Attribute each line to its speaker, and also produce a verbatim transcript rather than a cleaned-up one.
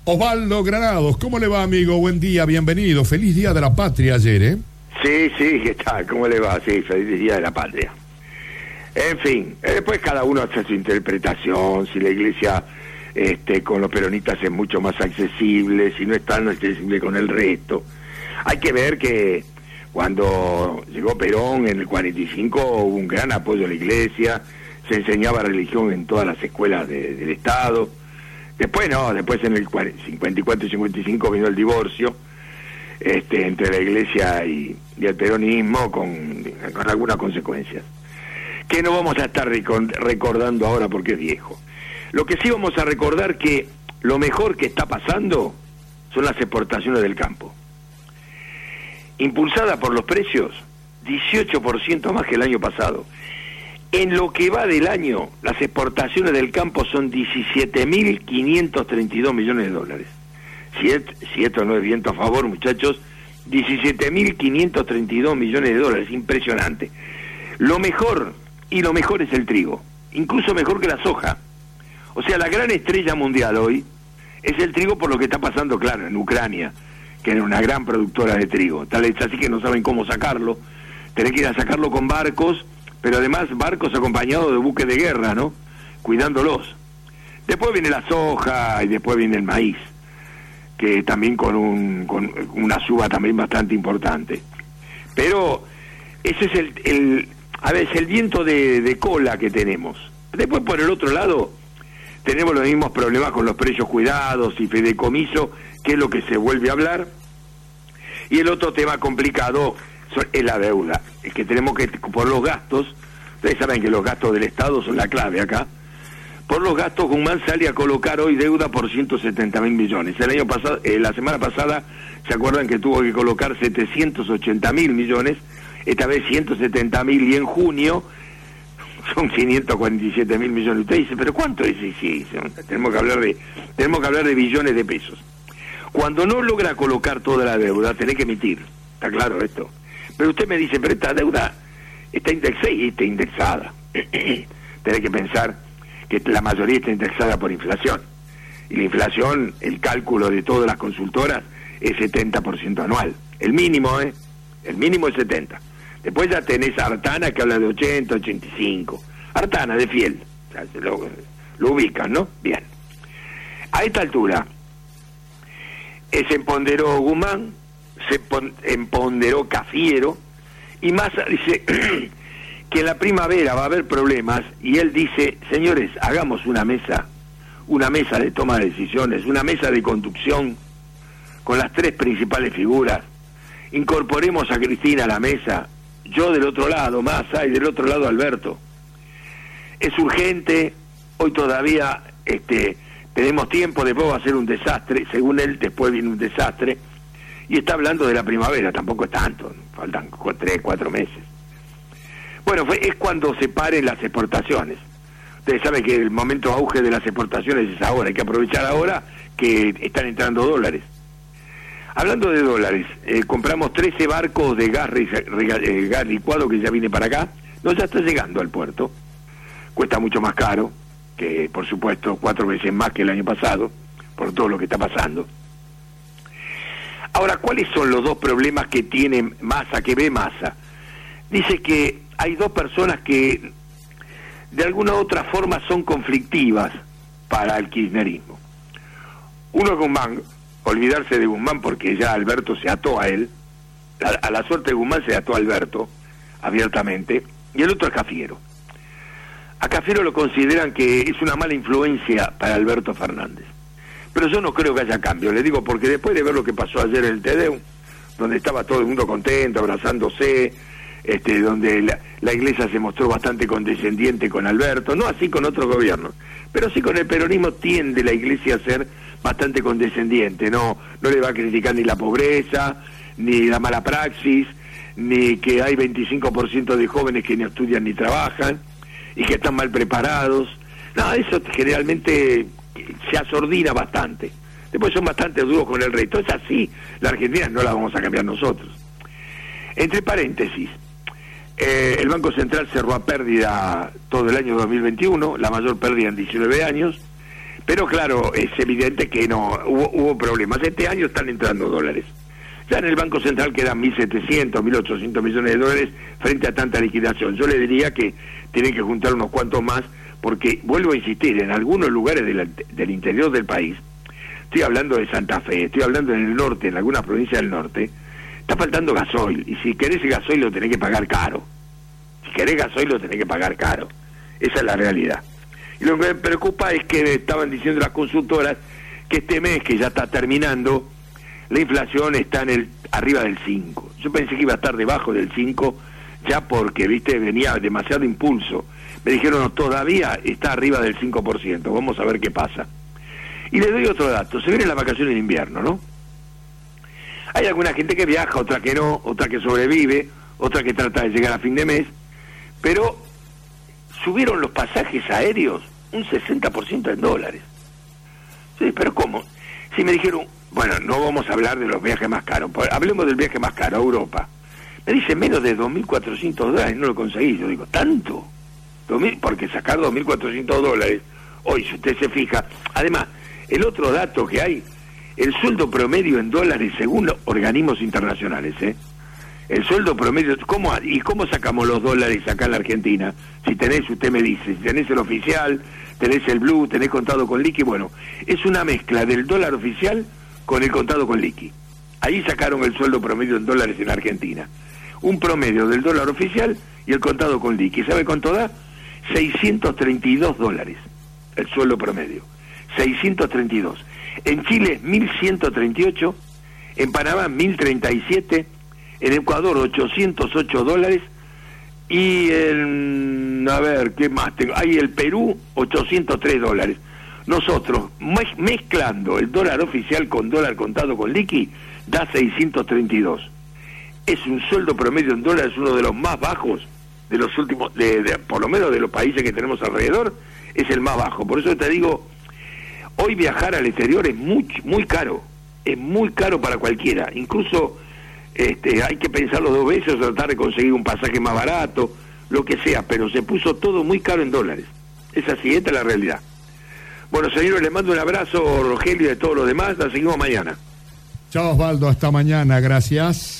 Speaker 1: Osvaldo Granados, ¿cómo le va, amigo? Buen día, bienvenido. Feliz Día de la Patria ayer, ¿eh?
Speaker 2: Sí, sí, ¿qué tal? ¿Cómo le va? Sí, feliz Día de la Patria. En fin, después cada uno hace su interpretación, si la iglesia este, con los peronistas es mucho más accesible, si no es tan accesible con el resto. Hay que ver que cuando llegó Perón en el cuarenta y cinco hubo un gran apoyo a la iglesia, se enseñaba religión en todas las escuelas de, del Estado. Después no, después en el cincuenta y cuatro y cincuenta y cinco vino el divorcio este, entre la iglesia y, y el peronismo con, con algunas consecuencias que no vamos a estar recordando ahora porque es viejo. Lo que sí vamos a recordar que lo mejor que está pasando son las exportaciones del campo. Impulsada por los precios, dieciocho por ciento más que el año pasado. En lo que va del año, las exportaciones del campo son diecisiete mil quinientos treinta y dos millones de dólares. Si, et, si esto no es viento a favor, muchachos, diecisiete mil quinientos treinta y dos millones de dólares, impresionante. Lo mejor, y lo mejor es el trigo, incluso mejor que la soja. O sea, la gran estrella mundial hoy es el trigo por lo que está pasando, claro, en Ucrania, que era una gran productora de trigo. Tal vez así que no saben cómo sacarlo. Tenés que ir a sacarlo con barcos, pero además barcos acompañados de buques de guerra, ¿no? Cuidándolos. Después viene la soja y después viene el maíz, que también con, un, con una suba también bastante importante. Pero ese es el, el a ver, es el viento de, de cola que tenemos. Después por el otro lado tenemos los mismos problemas con los precios cuidados y fideicomiso, que es lo que se vuelve a hablar. Y el otro tema complicado es la deuda, es que tenemos que, por los gastos, ustedes saben que los gastos del Estado son la clave acá, por los gastos Guzmán sale a colocar hoy deuda por ciento setenta mil millones. El año pasado, eh, la semana pasada, ¿se acuerdan que tuvo que colocar setecientos ochenta mil millones? Esta vez ciento setenta mil, y en junio son quinientos cuarenta y siete mil millones. Usted dice, ¿pero cuánto es? Sí, sí, tenemos que hablar de, tenemos que hablar de billones de pesos. Cuando no logra colocar toda la deuda, tenés que emitir, está claro esto. Pero usted me dice, pero esta deuda está indexada y está indexada. Tenés que pensar que la mayoría está indexada por inflación. Y la inflación, el cálculo de todas las consultoras, es setenta por ciento anual. El mínimo, ¿eh? El mínimo es setenta. Después ya tenés a Artana que habla de ochenta, ochenta y cinco. Artana de Fiel. O sea, lo, lo ubican, ¿no? Bien. A esta altura, se empoderó Guzmán, se empoderó Cafiero, y Massa dice que en la primavera va a haber problemas, y él dice, señores, hagamos una mesa, una mesa de toma de decisiones, una mesa de conducción con las tres principales figuras, incorporemos a Cristina a la mesa, yo del otro lado, Massa, y del otro lado Alberto. Es urgente, hoy todavía este, tenemos tiempo, después va a ser un desastre, según él, después viene un desastre, y está hablando de la primavera, tampoco es tanto, faltan tres, cuatro meses. Bueno, fue, es cuando se paren las exportaciones. Ustedes saben que el momento auge de las exportaciones es ahora, hay que aprovechar ahora que están entrando dólares. Hablando de dólares, eh, compramos trece barcos de gas, eh, gas licuado que ya viene para acá, no, ya está llegando al puerto, cuesta mucho más caro, que por supuesto cuatro veces más que el año pasado, por todo lo que está pasando. Ahora, ¿cuáles son los dos problemas que tiene Massa, que ve Massa? Dice que hay dos personas que de alguna u otra forma son conflictivas para el kirchnerismo. Uno es Guzmán, olvidarse de Guzmán porque ya Alberto se ató a él, a, a la suerte de Guzmán se ató a Alberto, abiertamente, y el otro es Cafiero. A Cafiero lo consideran que es una mala influencia para Alberto Fernández. Pero yo no creo que haya cambio, le digo, porque después de ver lo que pasó ayer en el Tedeum, donde estaba todo el mundo contento, abrazándose, este, donde la, la iglesia se mostró bastante condescendiente con Alberto, no así con otros gobiernos, pero sí con el peronismo tiende la iglesia a ser bastante condescendiente, no, no le va a criticar ni la pobreza, ni la mala praxis, ni que hay veinticinco por ciento de jóvenes que ni estudian ni trabajan, y que están mal preparados. No, eso generalmente se asordina bastante. Después son bastante duros con el resto. Es así, la Argentina no la vamos a cambiar nosotros. Entre paréntesis, eh, el Banco Central cerró a pérdida todo el año dos mil veintiuno, la mayor pérdida en diecinueve años, Pero claro, es evidente que no hubo, hubo problemas. Este año están entrando dólares. Ya en el Banco Central quedan mil setecientos, mil ochocientos millones de dólares frente a tanta liquidación. Yo le diría que tienen que juntar unos cuantos más, porque, vuelvo a insistir, en algunos lugares del, del interior del país, estoy hablando de Santa Fe, estoy hablando en el norte, en algunas provincias del norte, está faltando gasoil, y si querés gasoil lo tenés que pagar caro. Si querés gasoil lo tenés que pagar caro. Esa es la realidad. Y lo que me preocupa es que estaban diciendo las consultoras que este mes, que ya está terminando, la inflación está en el arriba del cinco. Yo pensé que iba a estar debajo del cinco, ya porque, viste, venía demasiado impulso. Me dijeron, no, todavía está arriba del cinco por ciento, vamos a ver qué pasa. Y les doy otro dato, se viene la vacación en invierno, ¿no? Hay alguna gente que viaja, otra que no, otra que sobrevive, otra que trata de llegar a fin de mes, pero subieron los pasajes aéreos un sesenta por ciento en dólares. Sí, pero ¿cómo? Si me dijeron, bueno, no vamos a hablar de los viajes más caros, hablemos del viaje más caro a Europa. Me dice menos de dos mil cuatrocientos dólares, no lo conseguí. Yo digo, ¿tanto? dos mil, porque sacar dos mil cuatrocientos dólares, hoy si usted se fija, además, el otro dato que hay, el sueldo promedio en dólares según los organismos internacionales, ¿eh? El sueldo promedio, ¿cómo, ¿y cómo sacamos los dólares acá en la Argentina? Si tenés, usted me dice, si tenés el oficial, tenés el blue, tenés contado con liqui, bueno, es una mezcla del dólar oficial con el contado con liqui. Ahí sacaron el sueldo promedio en dólares en Argentina. Un promedio del dólar oficial y el contado con liqui. ¿Sabe cuánto da? seiscientos treinta y dos dólares, el sueldo promedio. seiscientos treinta y dos. En Chile, mil ciento treinta y ocho. En Panamá, mil treinta y siete. En Ecuador, ochocientos ocho dólares. Y en, a ver, ¿qué más tengo? Hay el Perú, ochocientos tres dólares. Nosotros, mez- mezclando el dólar oficial con dólar contado con liqui, da seiscientos treinta y dos. Es un sueldo promedio en dólares, uno de los más bajos de los últimos, de, de, por lo menos de los países que tenemos alrededor, es el más bajo. Por eso te digo, hoy viajar al exterior es muy, muy caro, es muy caro para cualquiera. Incluso este, hay que pensarlo dos veces, tratar de conseguir un pasaje más barato, lo que sea, pero se puso todo muy caro en dólares. Es así, esta es la realidad. Bueno, señores, les mando un abrazo, Rogelio, y de todos los demás. La seguimos mañana.
Speaker 1: Chao, Osvaldo, hasta mañana, gracias.